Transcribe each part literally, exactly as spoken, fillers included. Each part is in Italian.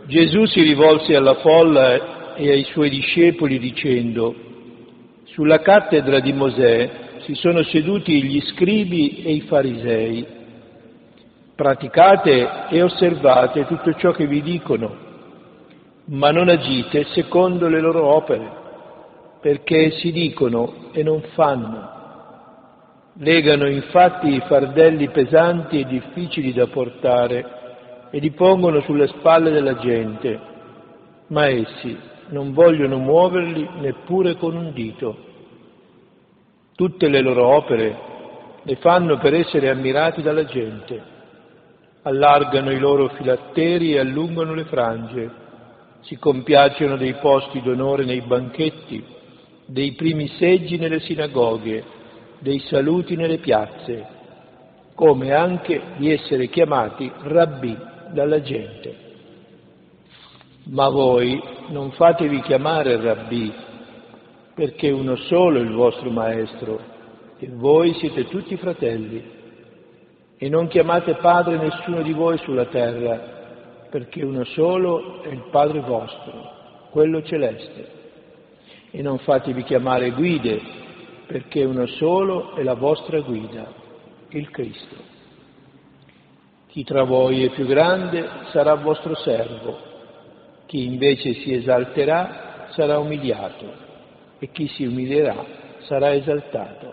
Gesù si rivolse alla folla e ai suoi discepoli dicendo: sulla cattedra di Mosè si sono seduti gli scribi e i farisei. Praticate e osservate tutto ciò che vi dicono, ma non agite secondo le loro opere, perché si dicono e non fanno. Legano infatti i fardelli pesanti e difficili da portare e li pongono sulle spalle della gente, ma essi non vogliono muoverli neppure con un dito. Tutte le loro opere le fanno per essere ammirati dalla gente. Allargano i loro filatteri e allungano le frange, si compiacciono dei posti d'onore nei banchetti, dei primi seggi nelle sinagoghe, dei saluti nelle piazze, come anche di essere chiamati rabbì dalla gente. Ma voi non fatevi chiamare rabbì, perché uno solo è il vostro maestro, e voi siete tutti fratelli. E non chiamate padre nessuno di voi sulla terra, perché uno solo è il Padre vostro, quello celeste. E non fatevi chiamare guide, perché uno solo è la vostra guida, il Cristo. Chi tra voi è più grande sarà vostro servo, chi invece si esalterà sarà umiliato, e chi si umilierà sarà esaltato.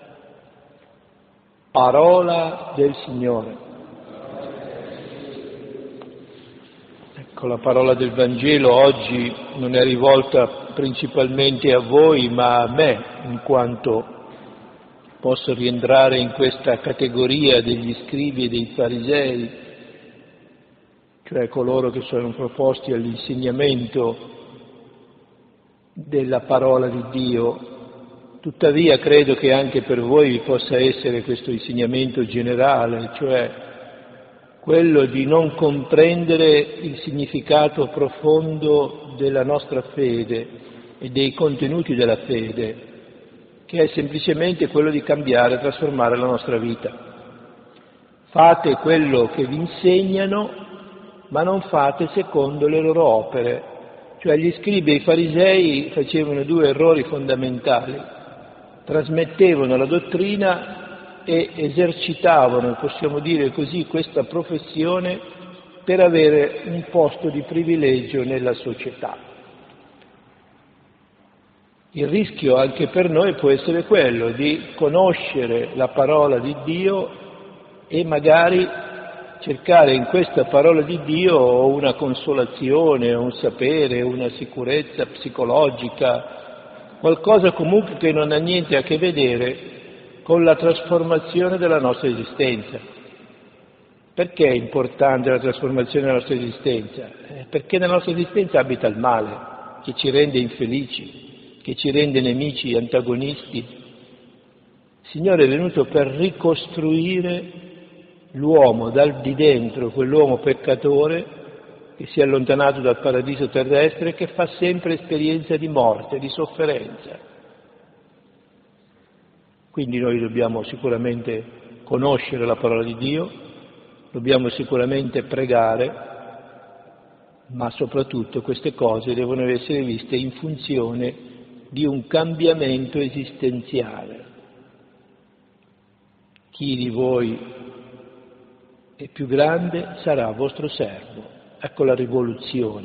Parola del Signore. Ecco, la parola del Vangelo oggi non è rivolta principalmente a voi, ma a me, in quanto posso rientrare in questa categoria degli scribi e dei farisei, cioè coloro che sono proposti all'insegnamento della parola di Dio. Tuttavia credo che anche per voi vi possa essere questo insegnamento generale, cioè quello di non comprendere il significato profondo della nostra fede e dei contenuti della fede, che è semplicemente quello di cambiare, trasformare la nostra vita. Fate quello che vi insegnano, ma non fate secondo le loro opere. Cioè gli scribi e i farisei facevano due errori fondamentali. Trasmettevano la dottrina e esercitavano, possiamo dire così, questa professione per avere un posto di privilegio nella società. Il rischio anche per noi può essere quello di conoscere la parola di Dio e magari cercare in questa parola di Dio una consolazione, un sapere, una sicurezza psicologica, qualcosa comunque che non ha niente a che vedere con la trasformazione della nostra esistenza. Perché è importante la trasformazione della nostra esistenza? Eh, perché nella nostra esistenza abita il male, che ci rende infelici, che ci rende nemici, antagonisti. Il Signore è venuto per ricostruire l'uomo dal di dentro, quell'uomo peccatore che si è allontanato dal paradiso terrestre e che fa sempre esperienza di morte, di sofferenza. Quindi noi dobbiamo sicuramente conoscere la parola di Dio, dobbiamo sicuramente pregare, ma soprattutto queste cose devono essere viste in funzione di un cambiamento esistenziale. Chi di voi è più grande sarà vostro servo. Ecco la rivoluzione.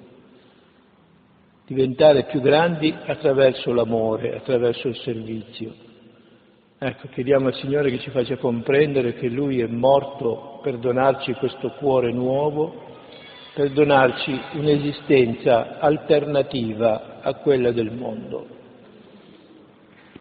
Diventare più grandi attraverso l'amore, attraverso il servizio. Ecco, chiediamo al Signore che ci faccia comprendere che Lui è morto per donarci questo cuore nuovo, per donarci un'esistenza alternativa a quella del mondo.